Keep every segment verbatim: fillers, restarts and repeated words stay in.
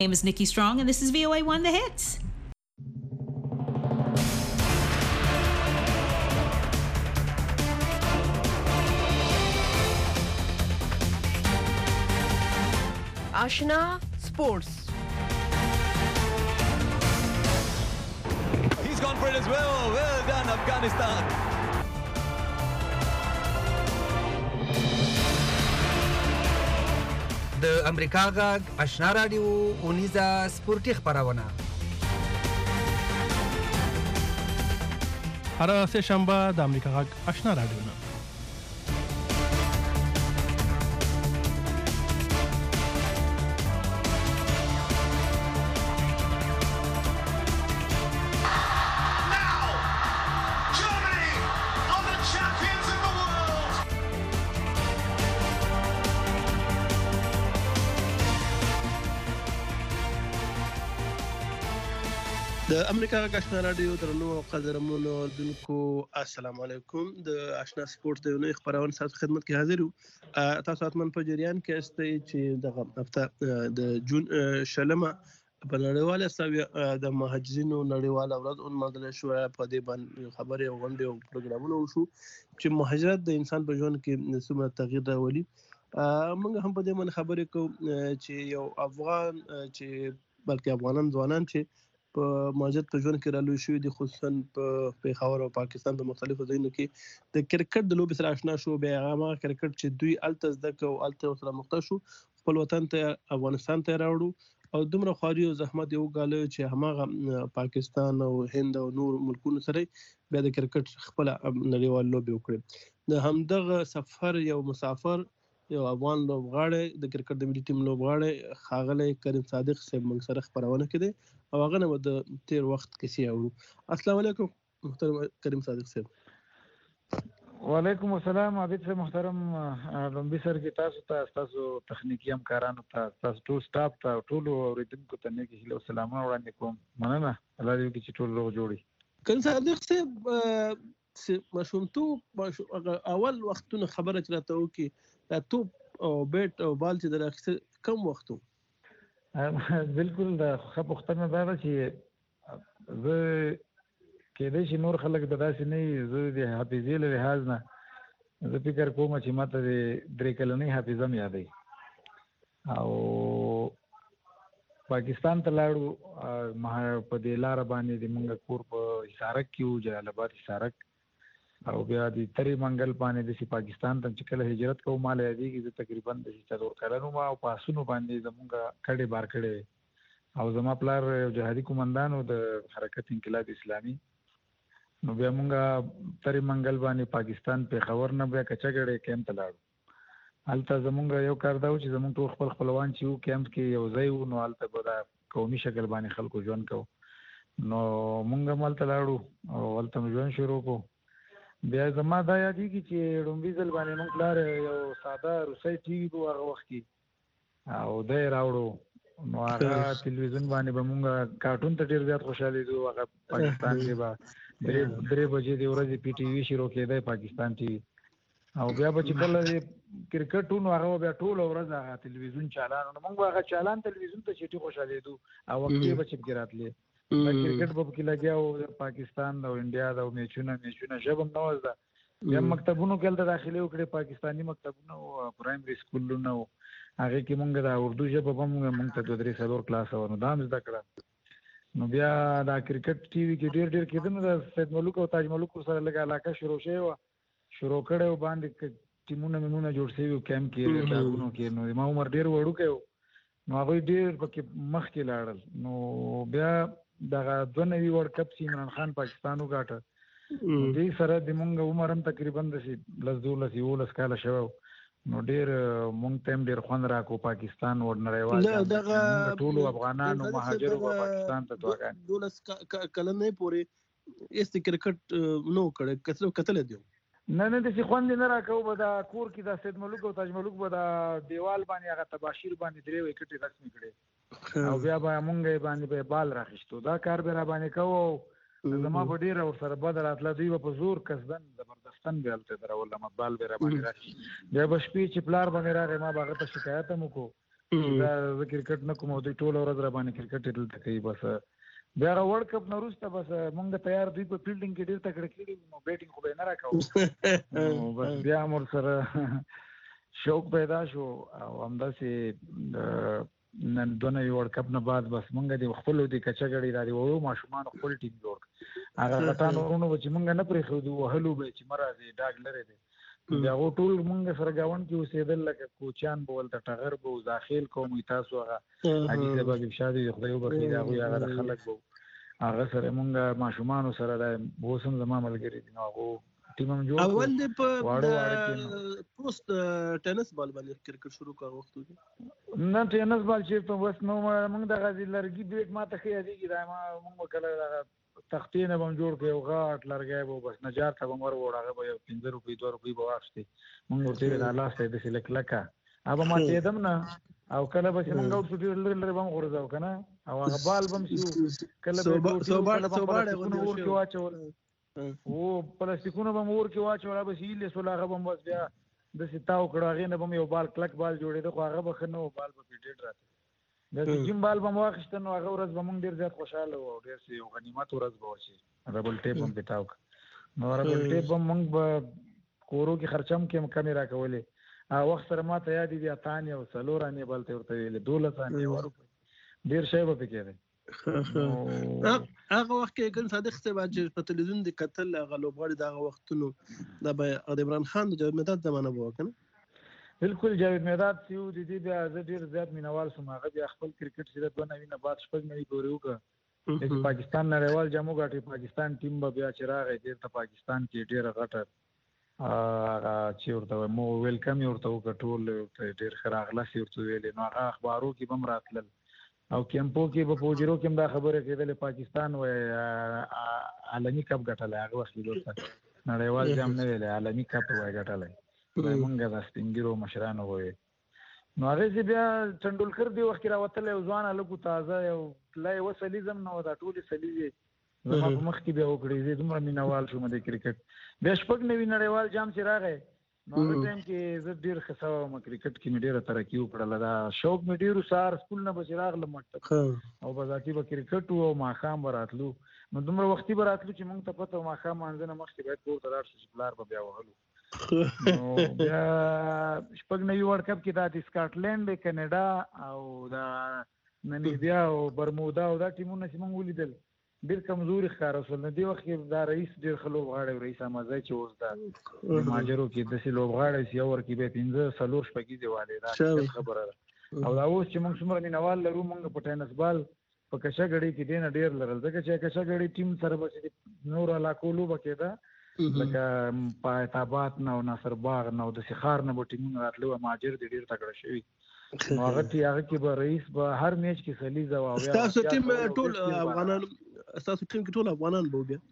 My name is Nikki Strong, and this is V O A one The Hits. Ashna Sports. He's gone for it as well. Well done, Afghanistan. د امریکا غږ آشنا رادیو اونیزه سپورتي خبرونه هر سه شنبه د امریکا غږ آشنا رادیو نه د امریکا غږ آشنا رادیو درنو او قدرمنو اوریدونکو السلام علیکم. د آشنا سپورت د یو خبرونه سات خدمت کې حاضر یو. تاسو اتمن په جریان کې استئ چې د هفته د جون شلمه په نړیواله سوي د مهاجرینو نړیواله ورځ اون مدل شو په دې باندې خبرې غونډې او پروګرامونه وشو چې مهاجرت د انسان په ژوند کې څومره تغییر راولي. موږ هم په دې باندې خبرې کوو چې یو افغان چې بلکې افغانان ځوانان چې په مهاجرت په ژوند کې رالوي شوي دي، خصوصا په پېښور او پاکستان په مختلفو ځایونو کې د کرکټ د لوبې سره آشنا شو. بیا هغه کرکټ چې دوی الته زده کړو او الته سره مخته شو، خپل وطن ته افغانستان ته راوړو او دومره خواري او زحمت یې وګاله چې هماغه پاکستان او هند او نور ملکونو سره بیا د کرکټ خپل نړیوال لوبې وکړي. د همدغه سفر یو مسافر یو افغان لوبغاړی د کرکټ د ملي ټیم لوبغاړی ښاغلی کریم صادق صاحب موږ سره خبرونه کړې او هغه نه د تیر وخت کیسې اورو. السلام علیکم محترم کریم صادق صاحب. وعلیکم السلام عابد صاحب محترم. لومبي سر کې تاسو ته تاسو تخنیکی همکارانو ته تاسو ټول سټاف ته ټول اوریدونکو ته نیک هیله او سلامونه وړاندې کوم. مننه الله دې وکړي چې ټول روغ جوړي. کریم صادق صاحب ماشومتوب اول وختونه خبره چې راته وکړي دا توپ او بیټ او بال چې در اخیسته کم وخت و؟ بالکل د ښه پوښتنه دا ده چې زه کېدای شي نور خلک به داسې نه وي، زه د حافظې له لحاظ نه زه فکر کوم چې ماته د درې کلنۍ حافظه مې یادوي او پاکستان ته لاړو. په دې لاره باندې د مونږ کور په حصارک کې وو، جلال آباد حصارک، او بیا د تری منګل باندې د پاکستان ته چې کله هجرت کوم مال یادېږي زه تقریبا د څلور کلنو ما او په آسونو باندې زمونږ کډې بار کړې او زما پلار یو جهادي قومندان و د حرکت انقلاب اسلامي. نو بیا مونږ تری منګل باندې پاکستان پېښور نه بیا کچګړې کیمپ ته لاړو. هلته زمونږ یو کار دا و چې زمونږ ټول خپل خپلوان چې وو کیمپ کې یو ځای وو، نو هلته به دا قومي شکل باندې خلکو ژوند کوو. نو مونږ هم هلته لاړو او هلته مې ژوند شروع کړو. بیا زما دا یادېږي چې لومبي ځل باندې موږ پلار یو ساده روسۍ ټي وي و هغه وخت کې او دی یې راوړو. نو هغه تلویزیون باندې به مونږ کارټون ته ډېر زیات خوشحالېدو. هغه پاکستان کې به درې درې بجې د ورځې پی ټي وي شروع کېدی پاکستان ټي وي او بیا به چې کله د کرکټ و نو هغه بیا ټوله ورځ هغه تلویزیون چالان. نو موږ به هغه چالان تلویزیون ته چټي خوشحالېدو او وقتې به چپکې راتلې. دا کرکټ به پکې لګیا و پاکستان او انډیا دا میچونه میچونه ژبه هم نه وه زده. بیا مکتبونو کې هلته داخلې وکړې، پاکستاني مکتبونه او پرایمري سکولونه و، هغې کې مونږ د اردو ژبه به مونږ مونږ ته دوه درې څلور کلاسه وه، نو دا هم زده کړه. نو بیا دا کرکټ ټي وي کې ډېر ډېر کېده. نو د سید ملوک او تاج ملوک سره لږه علاقه شروع شوې وه، شروع کړی و باندې ټیمونه میمونه جوړ شوي وو کیمپ کې ټاګونو کې. نو زما عمر ډېر وړوکی و، نو هغوی ډېر پکې مخکې لاړل. نو بیا دغه دوه نوي ورلډ کپ چې عمران خان پاکستان وګاټه، دې سره د مونږ عمر هم تقریبا داسې لس دولس یولس کاله شوی و. نو ډېر مونږ ته هم ډېر خوند راکړو پاکستان ور نړیوال ټولو افغانانو مهاجرو به پاکستان ته دعاګانې. دولس کلنۍ پورې ایسته کرکټ نو کړی کتلی دی؟ نه نه داسې خوند یې نه راکوو. به دا کور کې دا سید ملوک او تاج ملوک به دا دیوال باندې هغه تباشیر باندې درې وکټې رسمې کړې او بیا به مونږ یې باندې به بال راخیستو. دا کار به را باندې کوو. زما په ډېره ورسره بد راتله. دوی به په زور قصدن زبردستن به هلته درولم، بال به را باندې راشي. بیا به شپې چې پلار به مې راغی ما به هغه ته شکایت هم وکړو دا زه کرکټ نه کوم او دوی ټول ورځ را باندې کرکټ دلته کوي. بس بیا ورلد کپ نه وروسته بس مونږ تیار دوی په فیلډینګ کې ډېر تکړه کړي نو بیټینګ خو به نه راکاو نو بس بیا مور سره شوق پیدا شو او همداسې نن دوه نوي ورلد کپ نه بعد بس مونږ د خپلو د کچهګړي را دي وو ماشومان خپل ټیم جوړ هغه غټانو ورونو چې مونږ نه پرېښودو وهلو به چې مرادي ډاګ لري دی بیا هغه ټول مونږ سره گاوند کې اوسېدل لکه کوچان به ولته ټغر به داخل کوم تاسو هغه هغه ته به شادي خدای وبخي هغه هغه خلک به هغه سره مونږ ماشومان سره د بوسم زما ملګری دي نو هغه ټیم هم جوړ اول د واړو واړو پوسټ ټینس بال باندې کرکټ شروع کړ وخت نه ټینس بال چې په وس نو مونږ د غزي لرګي بیٹ ما ته خې دي دا ما مونږ کله تختینه بم جوړ کړو غاټ لرګي به بس نجار ته مور وړاغه به پنځه روپۍ دوه روپۍ به واخستي مونږ ورته د الله ستې د سلک لکه ابا ما ته دم نه او کله به مونږ او څو لر لر بم غورځاو کنه او هغه بال بم شو کله به صوباړه صوباړه ور کې واچول او پلاستیکونه بم ور کې واچول به سیله سولاغه بم بس بیا د ستاو کړه غینه بم یو بال کلک بال جوړې خو هغه بخنه بال په پیټ راته د جیم بال بم واخښت نو هغه ورځ به مونږ ډیر زیات خوشاله وو ډیر سي یو غنیمت ورځ به وشي ربل ټیپ هم پتاو نو ربل ټیپ هم مونږ به کورو کې خرچم کې کیمرا کولې ا وخت سره ما ته یاد دي اتانه او سلورانه بلته ورته ویلې دولتانه ورو ډیر شی به پکې هغه وخت کې ګن صادق څه باندې په تلویزیون د قتل هغه لوبغاړي دغه وختونو د به عمران خان د جمعیت زمانه وو کنه بالکل جاوید میداد سیو د دې بیا زه ډیر زیات مینوال سم هغه بیا خپل کرکټ سره دوه نوي نه بعد شپږ نوي ګوري وکړه د پاکستان نړیوال جامو غاټي پاکستان ټیم به بیا چراغ دې ته پاکستان کې ډیر غټه هغه چې ورته مو ویلکم ورته وکټول ډیر خراغله سی ورته ویل نو هغه اخبارو کې بم راتلل او کیمپو کې په فوجرو کې دا خبره کېدل پاکستان و عالمي کپ ګټل هغه وخت ورته نړیوال جام نه ویل عالمي کپ وای ګټل مونږه د سپینګرو مشرانو وای نو هغه بیا چندولکر دی وخت راوتل او ځوان الګو تازه یو لای وسلیزم نو دا ټول سلیزه زما په مخ کې بیا وکړې زه دومره مینوال شوم د کرکټ بیا شپږ نوي نړیوال جام چې راغی نو هغه ټیم کې زه ډیر خساو م کرکټ کې مې ډیره ترقی وکړله دا شوق مې ډیرو سار سکول نه بچ راغله مکتب او بازاتی به کرکټ او ماخام براتلو نو دومره وختي براتلو چې مونږ ته پته ماخام منځنه مخکې باید کور ته لاړ شو بلار به بیا وهلو نو بیا شپږ نوي ورلد کپ کې دا د سکاټلند کینیډا او دا نمیبیا او برمودا او دا ټیمونه چې مونږ ولیدل ډیر کمزوري ښکار وسول نه دی وخت دا رئیس ډیر خلوب غاړي رئیس امازای چې اوس دا ماجرو کې د سلوب غاړي سی اور کې به پنځه سلور شپږی دیواله دا خبره او دا اوس چې موږ څومره مینوال لرو موږ په ټینس بال په کشهګړی کې دینه ډیر لرل ځکه چې کشهګړی ټیم سره به نور علاقو لوب کېده لکه پایتابات نه او ناصر باغ نه او د سخار نه به ټیمونه راتلو ماجر د ډیر تکړه شوی نو هغه تی هغه کې به رئیس به هر میچ کې سلیزه او بیا تاسو ټیم ټول افغانان تاسو ټیم کې ټول افغانان به بیا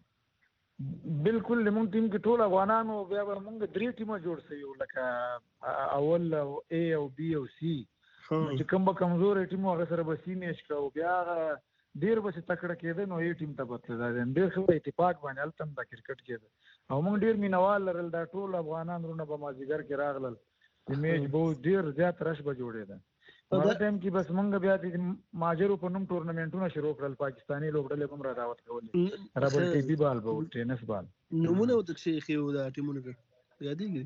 بالکل موږ ټیم کې ټول افغانان او بیا موږ درې ټیمه جوړ سوي لکه اول او اے او بی او سی چې کوم به کمزور ټیم هغه سره به سی میچ کوو بیا ډیر به تکړه کېده نو یو ټیم ته بتل دا ډیر ښه اتفاق باندې التم د کرکټ کېده او موږ ډیر مینوال لرل دا ټول افغانان رونه به مازیګر کې راغلل د میچ به ډیر زیات رش به جوړېده هغه ټایم کې بس موږ بیا د ماجرو په نوم ټورنمنټونه شروع کړل پاکستاني لوبډلې هم را دعوت کولې ربل ټي بي بال به ټینس بال نمونه وته چې خو دا ټیمونه یادېږي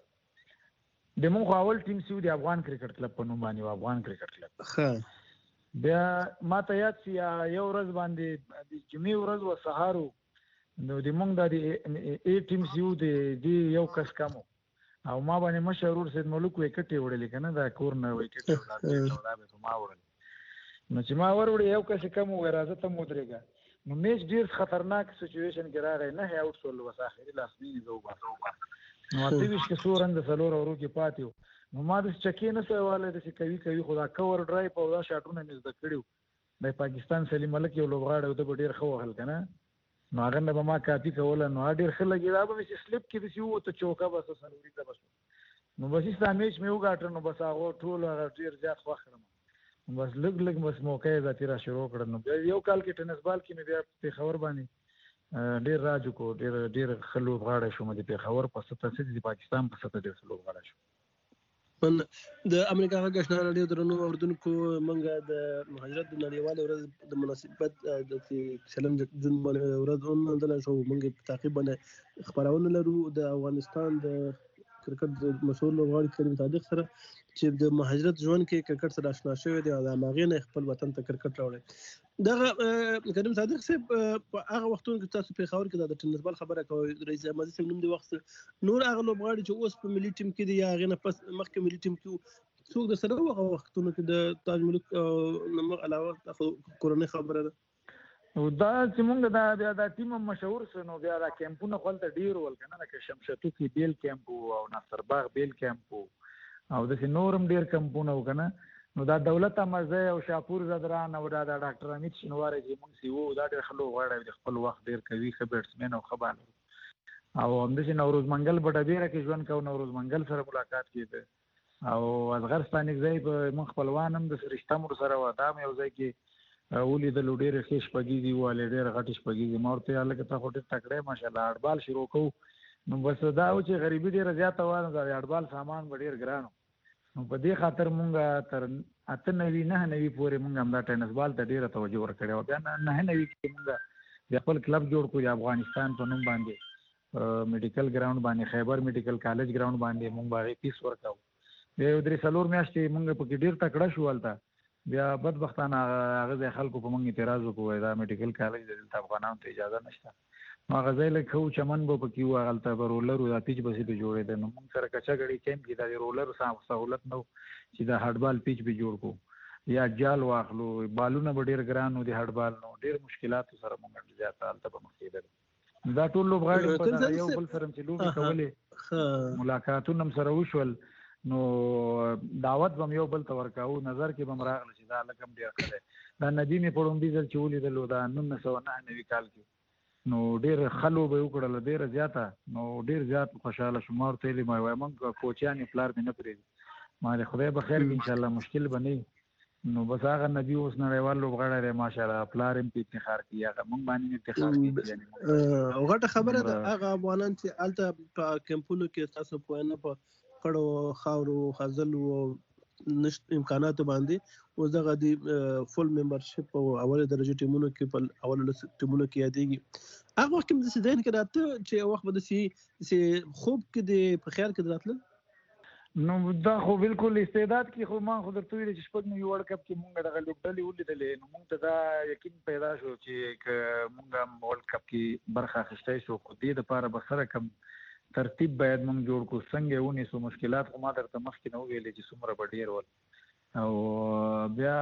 د موږ اول ټیم سیو د افغان کرکټ کلب په نوم باندې افغان کرکټ کلب ښه بیا ما ته یاد سی یو ورځ باندې د جمعې ورځ و سهارو نو د موږ د ای ټیم سیو د یو کس کمو او ما باندې مشهور سید ملک وکټ وړل کنه دا کور نه وکټ وړل دا به ما وړل نو چې ما ور یو کس کم و راځه ته مودريګا نو میچ ډیر خطرناک سچويشن کې راغی نه هي اوټ سول وس اخري لاسنی زو باسو نو اته ویش کې سورند سلور اورو کې پاتیو نو ما د چکې نه سواله د کوي کوي خدا کور ډرای په دا شاټونه مې زده کړیو د پاکستان سلیم ملک یو لوبغاړی د ډیر خو وهل کنه نو هغه نه به ما کاپی کوله نو ډیر ښه لګی دا به چې سلیپ کې دسی وو ته چوکا بس سلوري ده بس نو بس اسلام میچ مې وګاټر نو بس هغه ټول هغه ډیر زیات وخرم بس لګ لګ بس موقع ذاتی را شروع کړل نو یو کال کې ټینس بال کې مې بیا په خبر باندې ډیر راجو کو ډیر ډیر خلوب غاړه شوم د په خبر په سته چې د پاکستان په سته ډیر خلوب غاړه شو من د امریکا غږ آشنا راډیو درنو اوردونکو منګه د مهاجرت د نړیوال ورځ د مناسبت د چلم جون ورځ ونمنځله شو. موږ په تعقیب باندې خبرونه لرو د افغانستان د کرکټ د مسؤل لوبغاړي کریم صادق سره چې د مهاجرت ژوند کې کرکټ سره آشنا شوی دی او د هغې نه خپل وطن ته کرکټ راوړی. دغه کریم صادق صاحب په هغه وختونو کې تاسو پېښور کې د ټینس بال خبره کوئ، رئیس احمدي صاحب نوم د وخت نور هغه لوبغاړي چې اوس په ملي ټیم کې دي یا هغې نه پس مخکې ملي ټیم کې څوک د سره هغه وختونو کې د تاج ملک نمبر علاوه کورنۍ خبره ده دا چې موږ دا بیا دا ټیم مشهور سو نو بیا دا کیمپونه خپل ډیر ول کنه لکه شمشتو کې بیل کیمپ او نصر باغ بیل کیمپ او د نورم ډیر کیمپونه وکنه نو دا دولت امزه او شاپور زدران او دا ډاکټر امید شنواری چې موږ سی وو دا ډیر خلک غواړي خپل وخت ډیر کوي خبرټسمن او خبال او هم د نوروز منګل بډبیره کې ژوند کو نوروز منګل سره ملاقات کیده او اصغر ستانیک ځای په مخ خپلوانم د رشتہ مر سره ودام یو ځای کې اولی د لوډیر خېش پګیږي والي ډېر غټش پګیږي مورته الګ ته هټه تکړه ماشاءالله اړبال شروع کو نو بس دا و چې غریبي ډېر زیاته و دا اړبال سامان ډېر ګرانو نو په دې خاطر مونږه تر اته نوي نه نوي پورې مونږ هم دا ټینس بال ته ډېر توجه ورکړو بیا نه نوي کې مونږ د خپل کلب جوړ کو د افغانستان په نوم باندې میډیکل ګراوند باندې خیبر میډیکل کالج ګراوند باندې مونږ باغې پیس ورکاو د درې سلور میاشتې مونږ په کې ډېر تکړه شو ولته بیا بدبختانه هغه ځای خلکو په موږ اعتراض وکړ دا میډیکل کالج د افغانانو ته اجازه نشته نو هغه ځای له خو چمن به پکې و هغه به رولر او پیچ بسې به جوړېده نو موږ سره کچا غړي کیمپ کې دا رولر سہولت نو چې دا هارد بال پیچ به جوړ کو یا جال واخلو بالونه به ډېر ګران نو د هارد بال نو ډېر مشکلات سره موږ زیات حالت به مخکېدل دا ټول لوبغاړي په یو بل سره چې لوبي کولې ملاقاتونه سره وشول نو دعوت بم یو بل ته ورکاو نظر کې بم راغله چې دا لکم ډیر خله دا ندی می پړم دي چې ولیدل دا نن سو نه نوي کال کې نو ډیر خلو به وکړل ډیر زیاته نو ډیر زیات خوشاله شمار ته لې ما وایم موږ کوچانی پلار مې نه پرې ما له خدای به خیر ان شاء الله مشکل بني نو بس هغه نبی اوس نړیوال لوبغاړي ماشاءالله پلار هم په افتخار کوي هغه موږ باندې افتخار کوي یعنی او غټه خبره ده هغه افغانان چې الته په کیمپونو کې تاسو په نه په کړو خاورو خزل او نشت امکانات باندې او دغه دی فول ممبرشپ او اوله درجه ټیمونو کې په اوله ټیمونو کې یادېږي هغه وخت د سیدان کې راته چې وخت به سي سي خوب کې د په خیال کې راتله نو دا خو بالکل استعداد کې خو ما خو درته ویل چې شپږ نو ورلد کپ کې مونږ دغه لوبډلې ولیدلې نو مونږ ته دا یقین پیدا شو چې مونږ ورلد کپ کې برخه اخیستای شو خو دې لپاره به سره کم ترتیب باید موږ جوړ کو څنګه ونی سو مشکلات خو ما درته مخکې نو ویلې چې څومره بډیر ول او بیا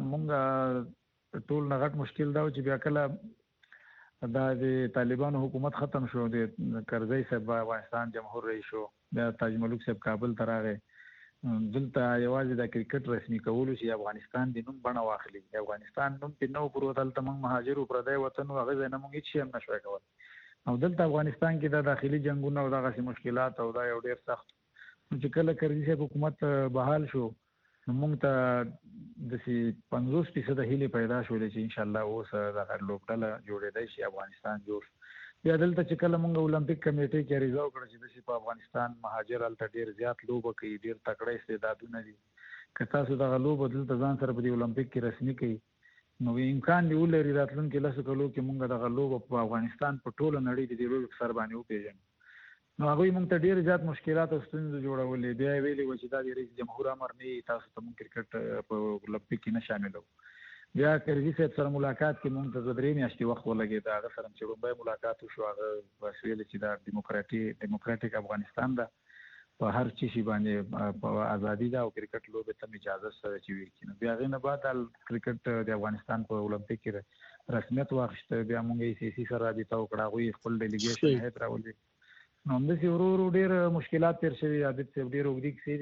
موږ ټول نه غټ مشکل دا چې بیا کله دا د طالبانو حکومت ختم شو د کرزی صاحب افغانستان جمهور رئیس شو بیا تاج ملک صاحب کابل ته راغی دلته یوازې د کرکټ رسمي کولو چې افغانستان د نوم بڼه واخلي افغانستان نوم په نو پروتل ته موږ مهاجر پردی وطن هغه ځای نه موږ هیڅ هم نشوي کول او دلته افغانستان کې د داخلي جنگونو او دغه مشکلات او دا یو ډیر سخت چې کله کرزي صاحب حکومت بحال شو نو موږ ته د سي پنځوس فیصد هیله پیدا شولې چې ان شاء الله اوس د لوکډاله جوړېدای شي افغانستان جوړ بیا دلته چې کله موږ اولمپیک کمیټې کې ریزو کړ چې د په افغانستان مهاجر الته ډیر زیات لوبه کوي ډیر تکړه استعدادونه دي که تاسو دغه لوبه دلته ځان سره په اولمپیک کې رسمي کوي نو امکان دی ولري راتلونکي لاسو کلو کې مونږ د غلوب په افغانستان په ټوله نړۍ کې د لوب سر باندې وپیژنو نو هغه مونږ ته ډیر زیات مشکلات او ستونزې جوړولې بیا ویلي و چې دا د رئیس جمهور امر نه تاسو ته مونږ کرکټ په اولمپیک کې نه شاملو بیا کرزي صاحب سره ملاقات کې مونږ ته درې میاشتې وخت ولګېد هغه سره چې لومړی ملاقات وشو هغه ویل چې دا دیموکراتیک دیموکراتیک افغانستان ده په هر چی شي باندې په ازادي دا او کرکټ لوبه ته اجازه سره چې وي کینو بیا غینه بعد کرکټ د افغانستان په اولمپیک کې رسمیت واخیسته بیا موږ یې سی سی سره رابطه وکړه غوي خپل ډیلیګیشن هیت راولي نو هم د سی ورو ورو ډیر مشکلات تیر شوي عادت سی ډیر وګړي کې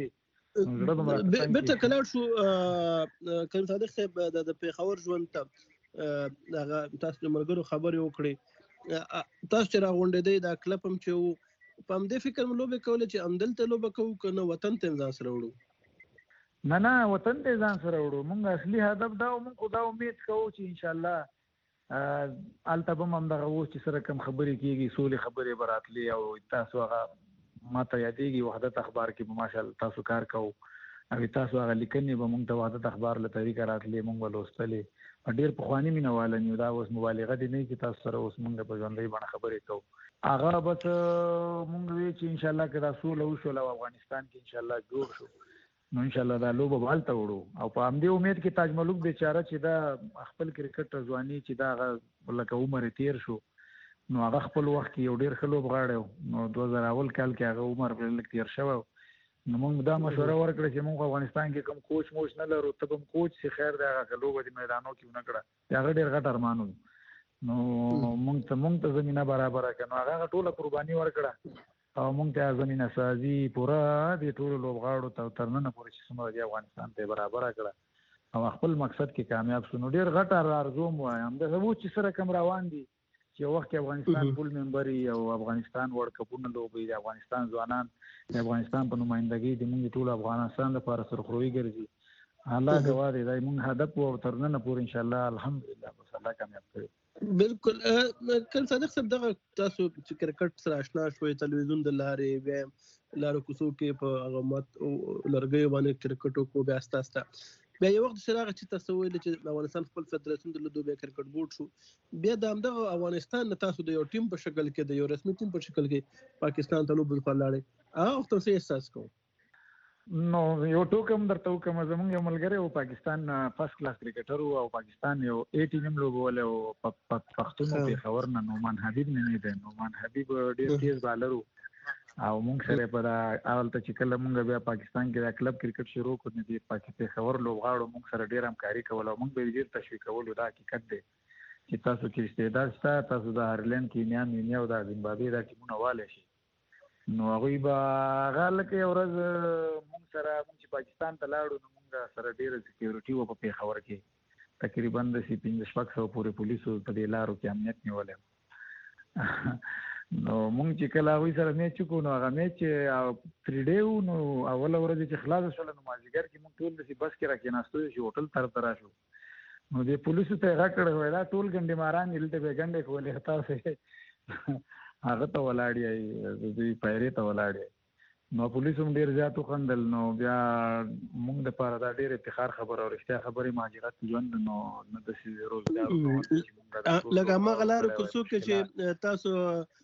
دي بیرته کلاړ شو کریم صادق صاحب د پیښور ژوند ته هغه تاسو مرګرو خبرې وکړي تاسو چې راغونډې دی دا کلب هم چې په همدې فکر مو لوبې کولې چې همدلته لوبه کوو که نه وطن ته ځان سره وړو نه نه وطن ته ځان سره وړو مونږ اصلي هدف دا مونږ خو دا امید کوو چې ان شاء الله الته به هم دغه اوس چې سره کوم خبرې کېږي سولې خبرې به راتلې او تاسو هغه ما ته یادېږي وحدت اخبار کې به ماشاءالله تاسو کار کوو او تاسو هغه لیکنې به مونږ ته وحدت اخبار له طریقه راتلې مونږ ولوستلې ډېر پخواني مینوال نیو دا اوس مبالغه دي نه چې تاسو سره اوس مونږ په ژوندۍ باندې خبرې کوو هغه به مونږ وی چې ان شاء الله که دا سوله وشو او افغانستان کې ان شاء الله جوړ شو نو ان شاء الله دا لوبه به هلته وړو او په همدې امید کې تاج ملک بیچاره چې دا خپل کرکټ ځواني چې دا هغه لکه عمر تیر شو نو هغه خپل وخت کې یو ډېر ښه لوبغاړی نو دوه زره اول کال کې هغه عمر پرې لږ تیر شوی نو موږ دا مشوره ورکړه چې موږ افغانستان کې کوم کوچ موچ نه لرو ته کوم کوچ چې خیر دی هغه لوبه د میدانو کې ونه کړه هغه ډېر غټ ارمان و نو موږ ته موږ ته زمینه برابره کړه نو هغه ټوله قرباني ورکړه او موږ ته زمینه سازي پوره د ټولو لوبغاړو ته تر ننه پورې چې څومره دی افغانستان ته برابره کړه او خپل مقصد کې کامیاب شو نو ډېر غټ ارزو مو وایم د هغو چې سره کوم روان دي چې وخت کې افغانستان فول ممبر او افغانستان ورلد کپونه لوبي د افغانستان ځوانان د افغانستان په نمائندګۍ د موږ ټول افغانستان لپاره سرخروي ګرځي الله گواه دی دا موږ هدف او تر نن پورې ان شاء الله الحمدلله بس الله کامیاب کړي بالکل کله صادق صاحب دغه تاسو چې کرکټ سره آشنا شوي تلویزیون د لارې بیا لارو کوڅو کې په هغه مت لرګیو باندې کرکټ کو بیا استا استا بیا یو وخت سره هغه چې تاسو ویل چې افغانستان خپل فدراسیون د لوبیا کرکټ بورډ شو بیا د همدغه افغانستان نه تاسو د یو ټیم په شکل کې د یو رسمي ټیم په شکل کې پاکستان ته لوبې ولاړې هغه وخت څه احساس کوم نو یو ټوکم درته وکم زمونږ یو ملګری او پاکستان فرست کلاس کرکټر او پاکستان یو اے ټیم لوبول او پښتون په خبر نه نومان حبیب نه دی نومان حبیب ډیر تیز بالر او مونږ سره په اول ته چې کله مونږ بیا پاکستان کې د کلب کرکټ شروع کړو دی پاکستان خبر لوبغاړو مونږ سره ډیر همکاري کوله مونږ به ډیر تشویق کولو دا حقیقت دی چې تاسو کې استعداد شته تاسو د هایرلند کینیا مینیا او د زیمبابوې دا ټیمونه والي شي نو هغوی به هغه لکه یو ورځ مونږ سره مونږ چې پاکستان ته لاړو نو مونږ سره ډېره سکیورټي وه په پېښور کې تقریبا داسې پنځه شپږ سوه پورې پولیسو په دې لارو کې امنیت نیولی نو مونږ چې کله هغوی سره میچ وکړو نو هغه میچ تھری ډے و نو اوله ورځ چې خلاصه شوله نو مازدیګر کې مونږ ټول داسې بس کې را کېناستو چې هوټل طرف ته راشو نو دې پولیسو ته یې غږ کړی وای دا ټول ګنډې ماران دي دلته به یې ګنډې کولې تاسې هغه ته ولاړ یې دوی پیرې ته ولاړ یې نو پولیسو هم ډېر زیات وخندل نو بیا مونږ دپاره دا ډېر افتخار خبره او رښتیا خبرې مهاجرت ژوند نو نه داسې روزګار لکه هماغه لارو کوڅو کې چې تاسو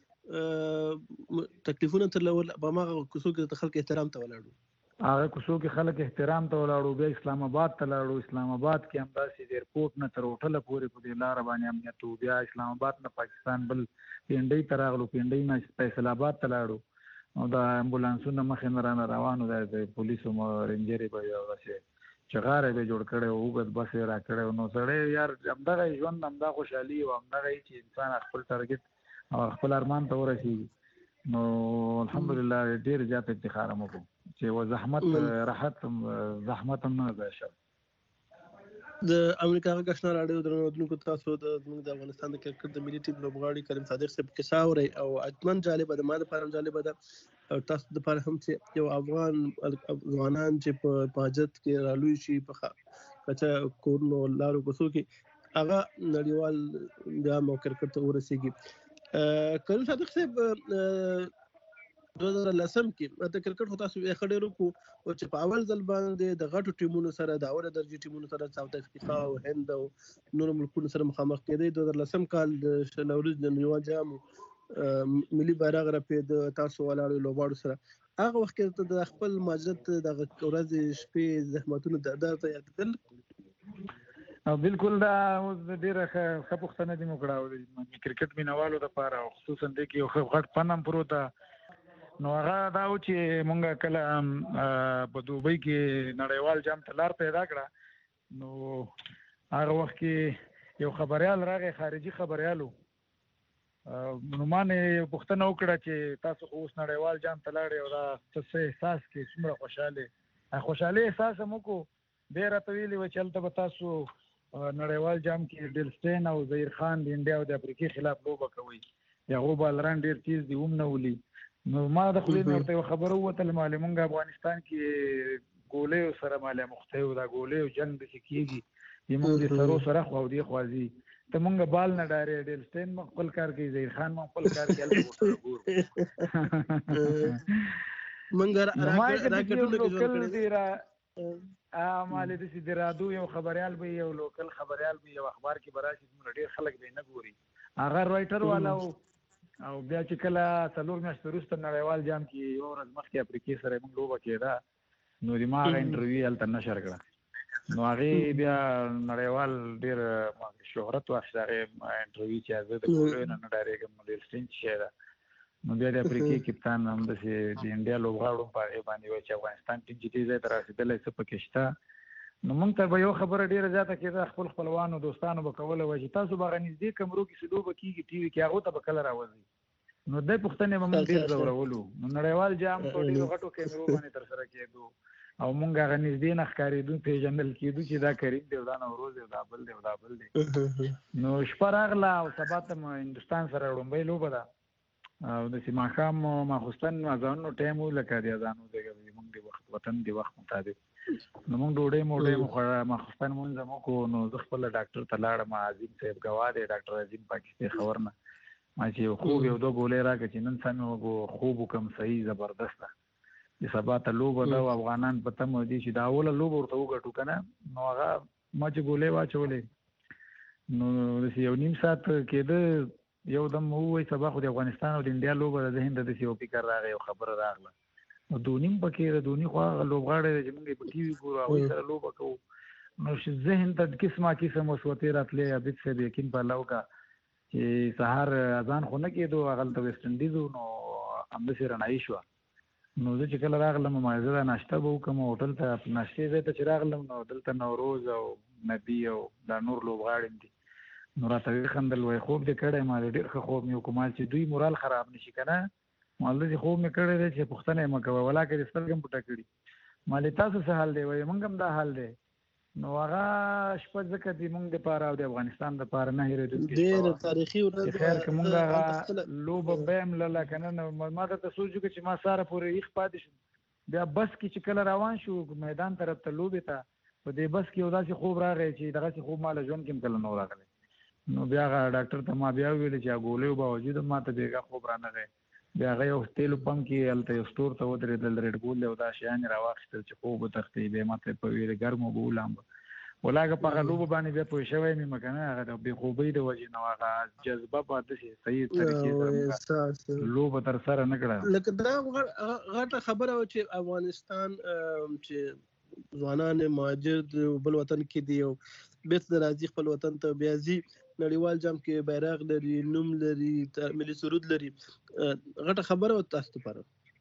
تکلیفونه ترلول په هماغه کوڅو کې د خلک احترام ته ولاړو هغه کوڅو کې خلک احترام ته ولاړو بیا اسلام آباد ته لاړو اسلام آباد کې هم داسې د ایرپورټ نه تر هوټله پورې په دې لاره باندې امنیت و بیا اسلام آباد نه پاکستان بل پینډۍ ته راغلو پینډۍ نه فیصل آباد ته لاړو نو د امبولانسونو مخې نه رانه روانو دی د پولیسو رینجرې به یو داسې چغاره به جوړ کړی و اوږد بس یې را کړی نو سړی یار همدغه ژوند همدا خوشحالي او همدغه چې انسان خپل ټارګټ او خپل ارمان ته ورسېږي نو الحمدلله ډېر زیات افتخار هم وکړو چې و زحمت راحت زحمت هم نه ځای شو د امریکا غږ آشنا راډیو درنوونکو تاسو د زموږ د افغانستان د کرکټ د ملي ټیم لوبغاړي کریم صادق صاحب کیسه اورئ او حتمن جالبه ده ما دپاره هم جالبه ده او تاسو دپاره هم چې یو افغان ځوانان چې په حاجت کې رالوی شي په کچه کورونو لارو کوڅو کې هغه نړیوال بیا مو کرکټ ته ورسېږي کریم صادق صاحب دوه زره لسم کې د کرکټ خو تاسو یې ښه ډېر وکړو او چې په اول ځل باندې د غټو ټیمونو سره د اوله درجې ټیمونو سره ساوت افریقا او هند او نورو ملکونو سره مخامخ کېدی دوه زره لسم کال د نوروز د نړیوال جام ملي بیرغ رپېد تاسو ولاړو لوبغاړو سره هغه وخت کې د خپل مهاجرت دغه ورځې شپې زحمتونو دا ته یاد کړل بالکل دا اوس ډېره ښه پوښتنه دې مو کړه او کرکټ مینوالو دپاره خصوصا دې کې یو ښه غټ فن هم پروت نو هغه دا و چې مونږ کله په دوبۍ کې نړیوال جام ته لار پیدا کړه نو هغه وخت کې یو خبریال راغی خارجي خبریال و نو ما نه یو پوښتنه وکړه چې تاسو خو اوس نړیوال جام ته لاړې او دا څه احساس کې څومره خوشحالې خوشحالي احساس هم وکړو بیا راته ویلي وه چې هلته به تاسو نړیوال جام کې ډیلسټین او ظهیر خان د انډیا او د افریقې خلاف لوبه کوئ د هغو بالران ډېر تیز دي هم نه ولي نو ما د خولې نه ورته یوه خبره ووتل مالې مونږ افغانستان کې ګولیو سره مالې مخته یو دا ګولیو جنګ داسې کېږي زموږ د سرو سره خوا او دې خوا ځي ته مونږ بال نه ډارې ډیلسټین مو خپل کار کوي ظهیر خان مو خپل کار کوي هلته ورسره ګورو مونږ راکټونه کې جوړ کړي ا مالې د سي درادو یو خبريال به یو لوکل خبريال به یو اخبار کې براشي موږ ډېر خلک به نه ګوري هغه رائټر والا او بیا چې کله څلور میاشتې وروسته نړیوال جام کې یو ورځ مخکې افریقې سره موږ لوبه کېده نو د ما هغه انټرویو هلته نشر کړه نو هغې بیا نړیوال ډېر شهرت واخیست هغې انټرویو چې زه د کولو نه نه ډارېږم ډېر سټرینج شی ده نو بیا د افریقې کپتان همداسې د انډیا لوبغاړو په هغې باندې وایي چې افغانستان ټیم چې دې ځای ته رسېدلی څه پکې شته نو موږ ته به یو خبره ډېره زیاته کېده خپل خپلوانو دوستانو به کوله وایي چې تاسو به هغه نږدې کمرو کې چې لوبه کېږي ټي وي کې هغو ته به کله راوځئ نو دې پوښتنې به موږ ډېر ځورولو نو نړیوال جام په ډېرو غټو کیمرو باندې ترسره کېدو او موږ هغه نږدې نه ښکارېدو پیژندل کېدو چې دا کریم دی او دا نوروز دی او دا بل دی او دا بل دی نو شپه راغله او سبا ته مو هندوستان سره لومړۍ لوبه ده او داسې ماښام ماخوستن اذانونو ټایم و لکه د اذانو دی زموږ د وخت وطن د وخت مطابق نو موږ ډوډۍ موډۍ مو خوړه ماخوستن مونځ مو وکړو نو زه خپله ډاکټر ته لاړم عظیم صاحب ګواه دی ډاکټر عظیم پاکستي خبر نه ما چې یو خوب یو دوه ګولۍ راکړه چې نن سمې وګو خوب وکړم صحیح زبردست ده د سبا ته لوبه ده او افغانان په تمه دي چې دا اوله لوبه ورته وګټو که نه نو هغه ما چې ګولۍ واچولې نو داسې یو نیم ساعت کېده یو دم ووایي سبا خو د افغانستان او د انډیا لوبه ده ذهن ته داسې یو فکر راغی یو خبره راغله نو دونیم پکې ده دونی خو هغه لوبغاړی دی چې موږ یې په ټي وي ګورو هغوی سره لوبه کوو نو ذهن ته قسمه قسم وسوتې راتلې عابد صاحب یقین په الله وکړه چې سهار اذان خو نه کېدو هغلته ویسټ انډیز و نو همداسې رڼایي شوه نو زه چې کله راغلم ما زه دا ناشته به وکړم هوټل ته ناشتې ځای ته چې راغلم نو دلته نوروز او نبي او دا نور لوبغاړي دي نو راته وخندل وایي خوب دې کړی ما ډېر ښه خوب مې وکړو مال چې دوی مورال خراب نه شي که نه مال داسې خوب مې کړی دی چې پوښتنه یې مه کوه ولاکه دې سترګه هم پټه کړي مالې تاسو څه حال دی وایي موږ هم دا حال دی نو هغه شپه ځکه د موږ دپاره او د افغانستان دپاره نه هېرېدونکې تاریخي ورځ خیر که موږ هغه لوبه به یې ملله که نه نو ما درته سوچ وکړه چې ما ساره پورې ایښ پاتې شو بیا بس کې چې کله روان شو میدان طرف ته لوبې ته په دې بس کې یو داسې خوب راغی چې دغسې خوب ما له ژوند کې هم کله نه و راغلی نو بیا هغه ډاکټر ته ما بیا وویلې چې هغه ګولیو باوجود هم ما ته بېګا خوب رانغی بیا هغه یو تیلو پمپ کې هلته یو سټور ته ودرېدل ریډ بول او دا شیان یې راواخیستل چې خوب وتښتوي بیا ما ته په ویلې ګرم اوبه ولامبه ولاګه په هغه لوبه باندې بیا پوه شوی مې که نه هغه د بېخوبۍ د وجې نه هغه جذبه به داسې صحیح طریقې سره لوبه ترسره نه کړه لکه دا غټه خبره وه چې افغانستان چې ځوانان مهاجر د بل وطن کې دي او بیرته د راځي خپل وطن ته بیا ځي نړیوال جام کې بیرغ لري نوم لري ملي سرود لري غټه خبره وه تاسو لپاره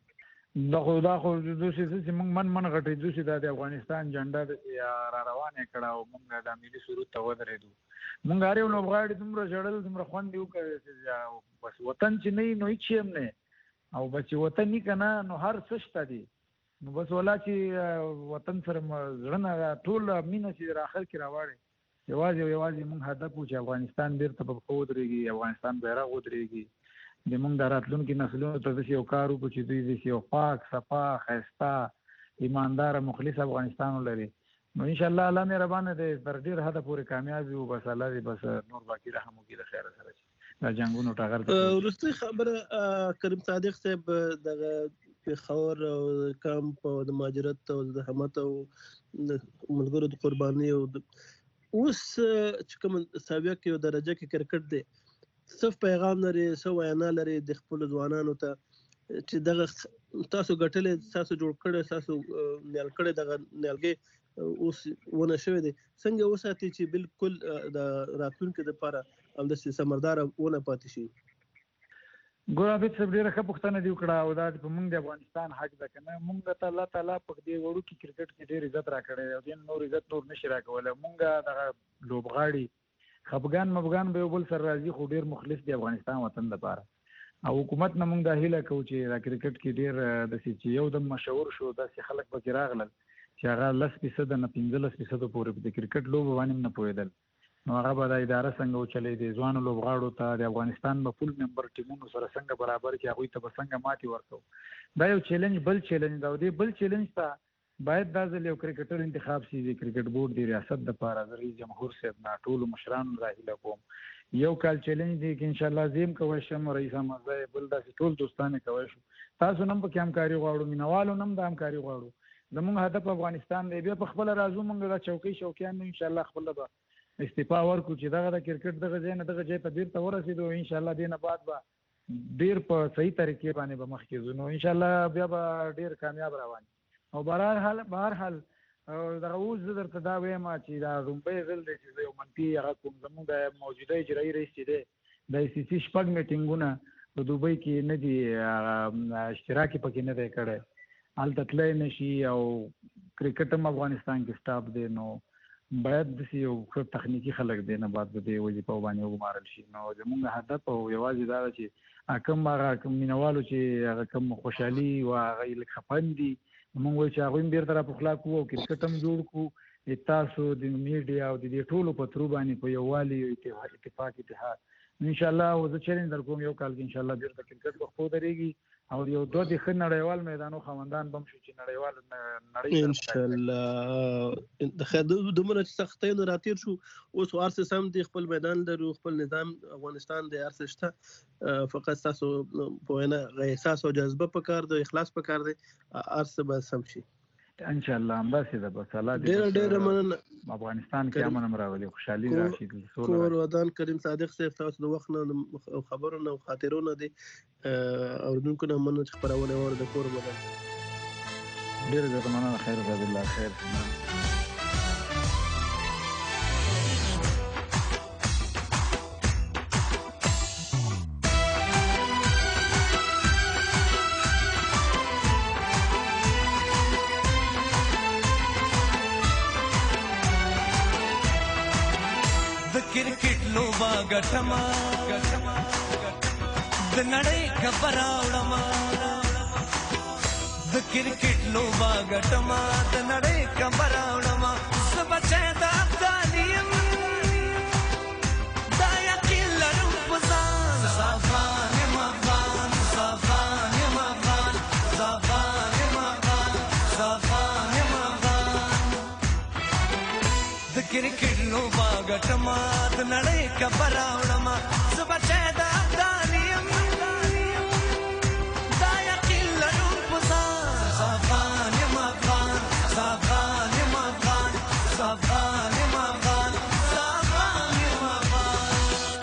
دا خو دا خو دوسې چې موږ من من غټېدو چې دا د افغانستان جنډه داسې را روانې کړه او موږ دا ملي سرود ته ودرېدو موږ هر یو لوبغاړي دومره ژړل دومره خوند یې وکړ چې بس وطن چې نه وي نو هېڅ شی هم نه او بس چې وطن وي که نه نو هر څه شته دي نو بس ولا چې وطن سره زړه نه ټول مینه چې را اخر کې راواړې یوازې او یوازې موږ هدف و چې افغانستان بېرته په پښو ودرېږي افغانستان بیرغ ودرېږي د موږ د راتلونکي نسلونو ته داسې یو کار وکړو چې دوی داسې یو پاک صفا ښایسته ایمانداره مخلص افغانستان ولري نو انشاءالله الله مهربانه دی تر ډېر حده پورې کامیاب وي بس الله دې بس نور باقي رحم وکړي د خیره سره چې دا جنګونو ټغر وروستۍ خبره کریم صادق صاحب دغه پېښور او کمپ او د مهاجرت او د زحمت او ملګرو د قربانۍ او اوس چې کوم ساویه کې یو درجه کې کرکټ دی څه پیغام لري څه وینا لري د خپلو ځوانانو ته چې دغه تاسو ګټلې تاسو جوړ کړی تاسو نیال کړی دغه نیالګی اوس ونه شوی دی څنګه وساتي چې بالکل د راتلونکي دپاره همداسې ثمرداره ونه پاتې شي ګور عابد صاحب ډېره ښه پوښتنه دې وکړه او دا په موږ د افغانستان حق ده که نه موږ ته الله تعالی په دې وړوکي کرکټ کې ډېر عزت راکړی دی او دې نور عزت نور نه شي راکولی موږ دغه لوبغاړي خفګان مفګان به یو بل سره راځي خو ډېر مخلص دی افغانستان وطن دپاره او حکومت نه موږ دا هیله کوو چې دا کرکټ کې ډېر داسې چې یو دم مشهور شو داسې خلک پکې راغلل چې هغه لس فیصده نه پنځلس فیصدو پورې د کرکټ لوبه باندې هم نه پوهېدل نو هغه به دا اداره څنګه وچلېدې ځوانو لوبغاړو ته د افغانستان به فول ممبر ټیمونو سره څنګه برابر کړي هغوی ته به څنګه ماتې ورکوو دا یو چیلنج بل چیلنج ده او دې بل چیلنج ته باید دا ځل یو کرکټر انتخاب شي د کرکټ بورډ د ریاست دپاره زه رئیس جمهور صاحب نه ټولو مشرانو دا هیله کوم یو کال چیلنج دی که انشاءالله زه هم کوی شم رئیس احمد صاحب بل داسې ټول دوستان یې کوی شو تاسو نه هم پکې همکاري غواړو مینهوالو نه هم دا همکاري غواړو زموږ هدف افغانستان دی. بیا په خپل راځو موږ د چوکۍ شوقیان ان شاء الله خپل به استعفا ورکو چې دغه د کرکټ دغه ځای نه دغه ځای ته بیرته ورسېدو. ان شاء الله دې نه بعد به ډېر په صحیح طریقې باندې به مخکې ځو، نو ان شاء الله بیا به ډېر کامیاب روان. او بهر حال بهر حال دغه اوس زه درته دا وایم چې دا لومړی ځل دی چې زه یو منفي هغه کوم زموږ د موجوده اجرایي رئیس چې دی د ای سی سی شپږ میټینګونه په دوبۍ کې نه دي اشتراک یې پکې نه دی کړی، هلته تللی نه شي او کرکټ هم افغانستان کې سټاپ دی، نو باید داسې یو ښه تخنیکي خلک دی نه بعد د دې وظیفو باندې وګمارل شي. نو زموږ هدف او یوازې دا ده چې کوم هغه کوم مینوالو چې هغه کوم خوشحالي او هغه یې لږ خفن دي موږ وایو چې هغوی هم بېرته راپخلا کړو او کرکټ هم جوړ کړو. تاسو د میډیا او د دې ټولو په ترو باندې په یووالي اتفاق اتحاد انشاءالله او زه چیلنج در کوم یو کال کې انشاءالله بېرته کرکټ به خپو درېږي او یو دوه د ښه نړیوال میدانو خاوندان به هم شو چې نړیوال نړۍ انشاءالله. د خیر دومره چې سختیونه راتېر شو، اوس هر څه سم دي، خپل میدان لرو، خپل نظام افغانستان دی، هر څه شته، فقط ستاسو په وینا احساس او جذبه پکار دی، اخلاص پکار دی، هر څه به سم شي انشاءالله. همداسې ده بس. الله ډېره ډېره مننه. افغانستان کې امن هم راولي، خوشحالي راشي. کور ودان کریم صادق صاحب، تاسو د وخت نه خبرو نه او خاطرو نه دي اورېدونکو نه مننه چې خپرونه یې د کور ودان. ډېره زیاته مننه. خیر جزاک الله خیر. کرکټ لوبا ګټما د نړۍ خبر راوړما، د کرکټ لوبا ګټما د نړۍ خبر راوړما، سبچه د افغانیم دا یقین لرم په ځان، زافان یم افغان، زافان یم افغان، زافان یم افغان، زافان یم افغان. د کرکټ لوبا ګټما د نړۍ خبر راوړما، سبچه د افغانیم دا یقین لرم په ځان، زافان یم افغان، زافان یم افغان، زافان یم افغان، زافان یم افغان.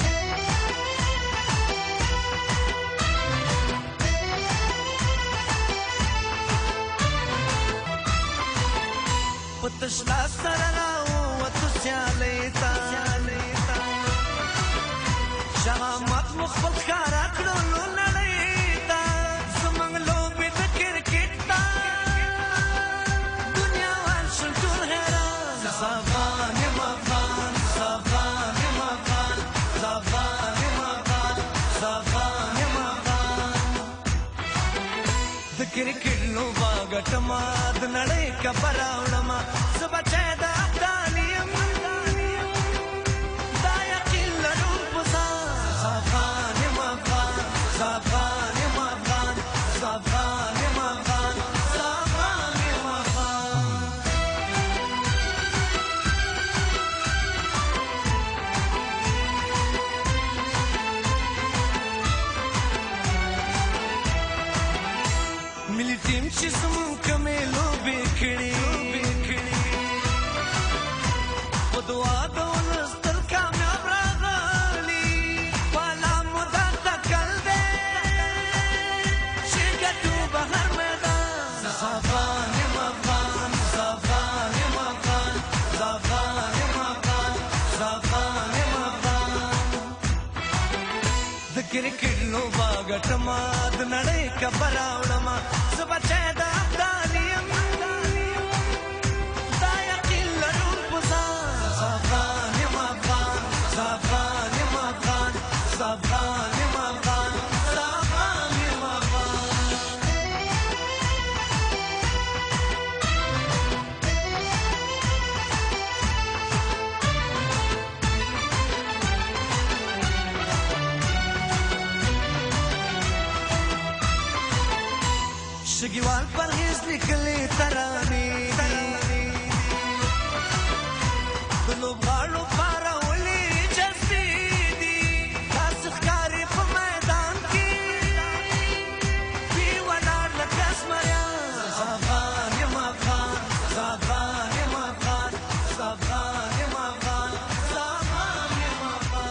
په تش لاس سره راووتو سیالۍ ته، شهامت مو خپل ښکاره کړلو نړۍ ته، زموږ لوبې د کرکټ ته دنیا وال شول ټول حیران، زافان یم افغان، زافان یم افغان، زافان یم افغان، زافان یم افغان. د کرکټ لوبه ګټما د نړۍ خبر راوړما، زه بچی د افغان یم دا یقین لرم په ځان، زافان یم افغان، زافان یم افغان، زافان یم افغان، زافان یم افغان. ملي ټیم چې زموږ کومې لوبې کړي په دعا د ولس تل کامیاب راغلي، والا مو دا تکل دی چې ګټو به هر میدان، زافان یم افغان، زافان یم افغان، زافان یم افغان، زافان یم افغان. د کرکټ لوبه ګټما د نړۍ خبر راوړما، زه بچی د افغان یم دا یقین لرم په ځان، زافان یم افغان، زافان یم افغان، زافان یم افغان، زافان یم افغان. شګیوال پرهیز لیکلې ترانې